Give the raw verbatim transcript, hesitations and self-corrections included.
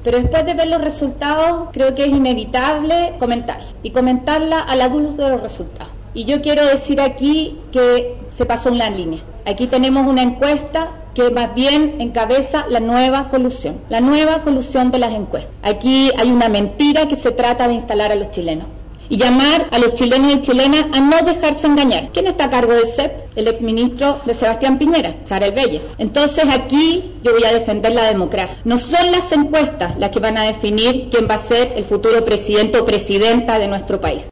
Pero después de ver los resultados, creo que es inevitable comentarla y comentarla a la luz de los resultados. Y yo quiero decir aquí que se pasó una línea. Aquí tenemos una encuesta que más bien encabeza la nueva colusión, la nueva colusión de las encuestas. Aquí hay una mentira que se trata de instalar a los chilenos y llamar a los chilenos y chilenas a no dejarse engañar. ¿Quién está a cargo del C E P? El exministro de Sebastián Piñera, Karel Belle. Entonces aquí yo voy a defender la democracia. No son las encuestas las que van a definir quién va a ser el futuro presidente o presidenta de nuestro país.